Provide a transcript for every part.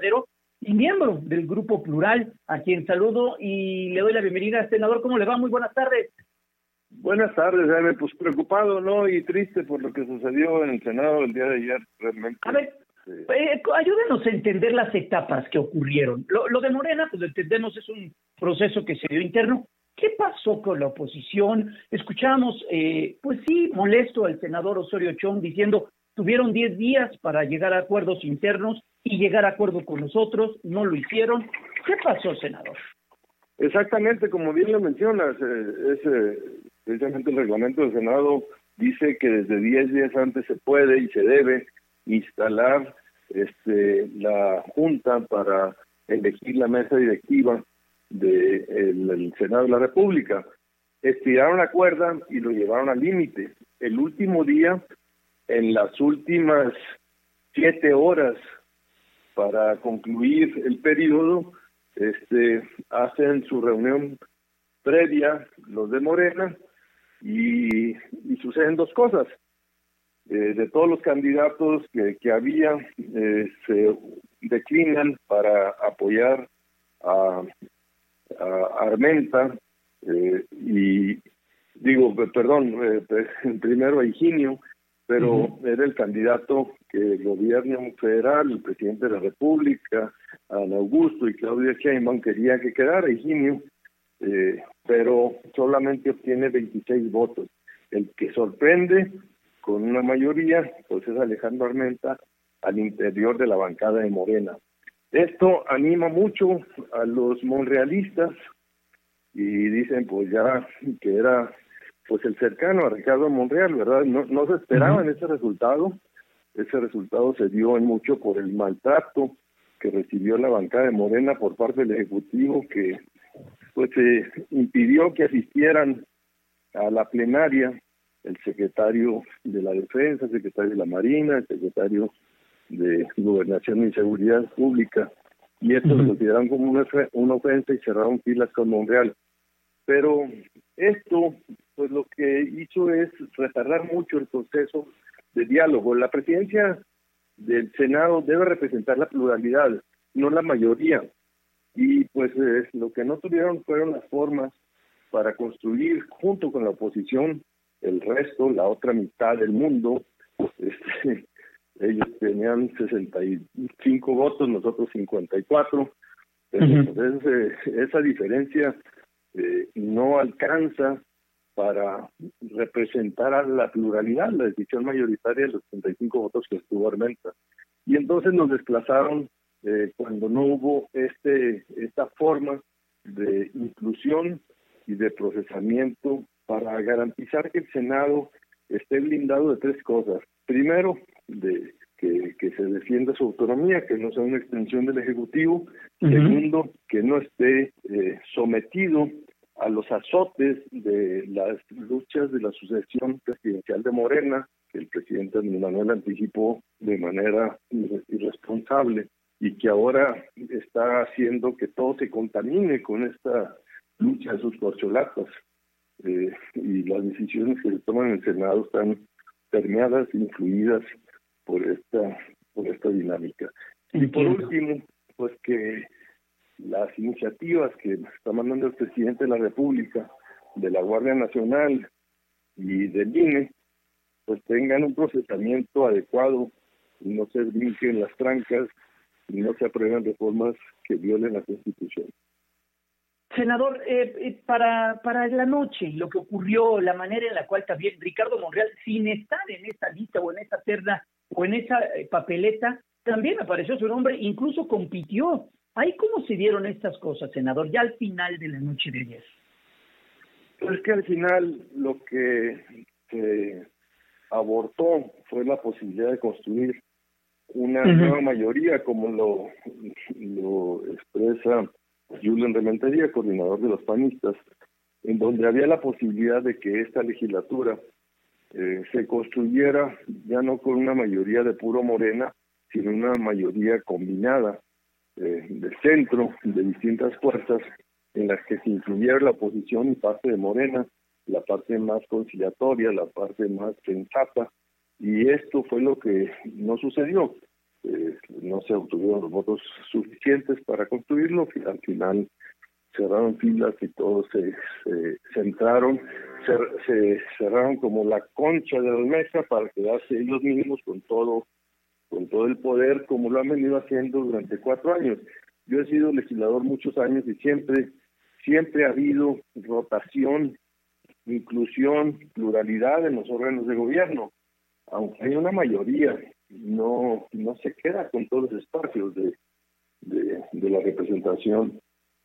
Madero y miembro del Grupo Plural, a quien saludo y le doy la bienvenida. Senador, ¿cómo le va? Muy buenas tardes. Buenas tardes, Jaime. Pues preocupado, ¿no? Y triste por lo que sucedió en el Senado el día de ayer, realmente. A ver, ayúdenos a entender las etapas que ocurrieron. Lo de Morena, pues lo entendemos, es un proceso que se dio interno. ¿Qué pasó con la oposición? Escuchamos, pues sí, molesto al senador Osorio Chong diciendo, tuvieron 10 días para llegar a acuerdos internos y llegar a acuerdo con nosotros, no lo hicieron. ¿Qué pasó, senador? Exactamente, como bien lo mencionas, precisamente el reglamento del Senado dice que desde 10 días antes se puede y se debe instalar la Junta para elegir la mesa directiva del Senado de la República. Estiraron la cuerda y lo llevaron al límite. El último día, en las últimas 7 horas para concluir el periodo, hacen su reunión previa los de Morena y suceden dos cosas. De todos los candidatos que había, se declinan para apoyar a Armenta primero a Higinio, pero era el candidato que el gobierno federal, el presidente de la República, Adán Augusto y Claudia Sheinbaum quería que quedara Higinio, pero solamente obtiene 26 votos. El que sorprende con una mayoría, pues es Alejandro Armenta al interior de la bancada de Morena. Esto anima mucho a los monrealistas y dicen pues ya que era pues el cercano a Ricardo Monreal, ¿verdad? No se esperaban ese resultado. Ese resultado se dio en mucho por el maltrato que recibió la bancada de Morena por parte del Ejecutivo, que pues impidió que asistieran a la plenaria el secretario de la Defensa, el secretario de la Marina, el secretario de Gobernación y Seguridad Pública, y esto lo consideraron como una ofensa y cerraron filas con Monreal. Pero esto, pues lo que hizo es retardar mucho el proceso de diálogo. La presidencia del Senado debe representar la pluralidad, no la mayoría. Y pues lo que no tuvieron fueron las formas para construir junto con la oposición el resto, la otra mitad del mundo. Ellos tenían 65 votos, nosotros 54. Entonces esa diferencia no alcanza para representar a la pluralidad, la decisión mayoritaria de los 35 votos que estuvo Armenta. Y entonces nos desplazaron cuando no hubo esta forma de inclusión y de procesamiento para garantizar que el Senado esté blindado de 3 cosas. Primero, de que se defienda su autonomía, que no sea una extensión del Ejecutivo. Segundo, que no esté sometido a los azotes de las luchas de la sucesión presidencial de Morena, que el presidente Andrés Manuel anticipó de manera irresponsable y que ahora está haciendo que todo se contamine con esta lucha de sus corcholatas. Y las decisiones que se toman en el Senado están permeadas, influidas por esta dinámica. Y por último, pues que las iniciativas que está mandando el presidente de la República, de la Guardia Nacional y del INE, pues tengan un procesamiento adecuado y no se brinquen las trancas y no se aprueben reformas que violen la Constitución. Senador, para la noche, lo que ocurrió, la manera en la cual también Ricardo Monreal, sin estar en esa lista o en esa terna o en esa papeleta, también apareció su nombre, incluso compitió. ¿Ahí cómo se dieron estas cosas, senador, ya al final de la noche de ayer? Pues que al final lo que se abortó fue la posibilidad de construir una nueva mayoría, como lo expresa Julen Rementería, coordinador de los panistas, en donde había la posibilidad de que esta legislatura se construyera ya no con una mayoría de puro Morena, sino una mayoría combinada del centro, de distintas fuerzas, en las que se incluyera la oposición y parte de Morena, la parte más conciliatoria, la parte más sensata, y esto fue lo que no sucedió. no se obtuvieron los votos suficientes para construirlo. Al final cerraron filas y todos se centraron, se cerraron como la concha de la almeja para quedarse ellos mismos con todo el poder, como lo han venido haciendo durante 4 años. Yo he sido legislador muchos años y siempre ha habido rotación, inclusión, pluralidad en los órganos de gobierno. Aunque hay una mayoría, no se queda con todos los espacios de la representación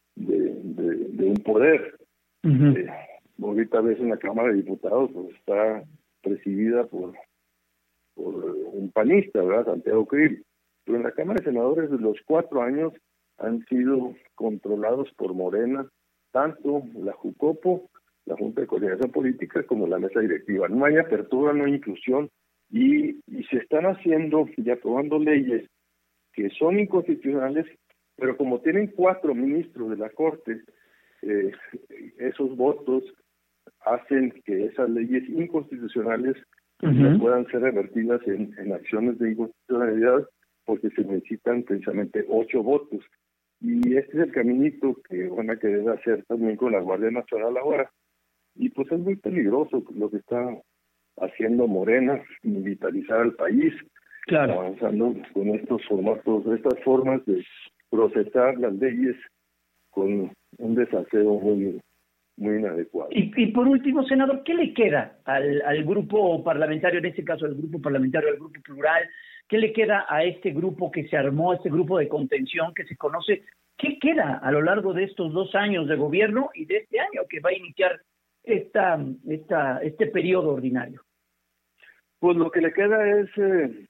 de un poder. Uh-huh. Ahorita ves en la Cámara de Diputados, pues está presidida por un panista, ¿verdad? Santiago Krill. Pero en la Cámara de Senadores, los 4 años han sido controlados por Morena, tanto la Jucopo, la Junta de Coordinación Política, como la mesa directiva. No hay apertura, no hay inclusión, y se están haciendo y aprobando leyes que son inconstitucionales, pero como tienen 4 ministros de la Corte, esos votos hacen que esas leyes inconstitucionales no puedan ser revertidas en acciones de inconstitucionalidad, porque se necesitan precisamente 8 votos. Y este es el caminito que van a querer hacer también con la Guardia Nacional ahora. Y pues es muy peligroso lo que está haciendo Morena, militarizar al país, claro, avanzando con estos formatos, estas formas de procesar las leyes con un desaseo muy inadecuado. Y por último, senador, ¿qué le queda al grupo parlamentario, en este caso al grupo parlamentario, al grupo plural? ¿Qué le queda a este grupo que se armó, este grupo de contención que se conoce? ¿Qué queda a lo largo de estos 2 años de gobierno y de este año que va a iniciar este periodo ordinario? Pues lo que le queda es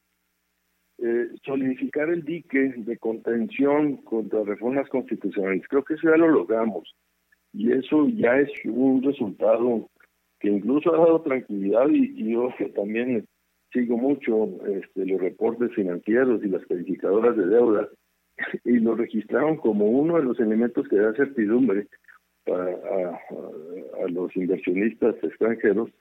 solidificar el dique de contención contra reformas constitucionales. Creo que eso ya lo logramos. Y eso ya es un resultado que incluso ha dado tranquilidad, y yo también sigo mucho los reportes financieros y las calificadoras de deuda, y lo registraron como uno de los elementos que da certidumbre a los inversionistas extranjeros,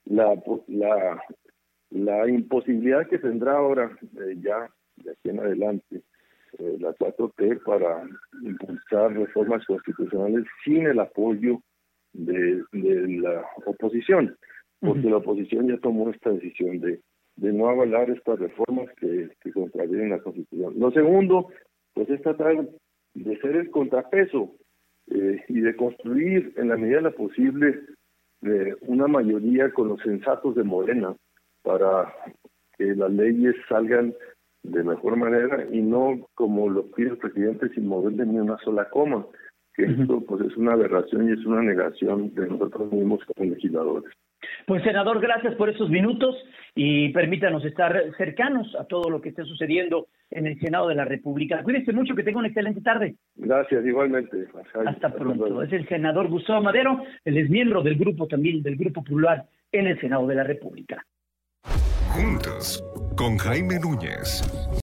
la imposibilidad que tendrá ahora ya de aquí en adelante la 4T para impulsar reformas constitucionales sin el apoyo de la oposición, porque la oposición ya tomó esta decisión de no avalar estas reformas que contravienen la Constitución. Lo segundo, pues es tratar de ser el contrapeso y de construir en la medida de lo posible una mayoría con los sensatos de Morena para que las leyes salgan de mejor manera y no como lo pide el presidente sin moverle ni una sola coma, que esto pues es una aberración y es una negación de nosotros mismos como legisladores. Pues senador, gracias por esos minutos y permítanos estar cercanos a todo lo que esté sucediendo en el Senado de la República. Cuídense mucho, que tenga una excelente tarde. Gracias, igualmente. Hasta pronto. Es el senador Gustavo Madero, él es miembro del grupo plural en el Senado de la República. Juntos, con Jaime Núñez.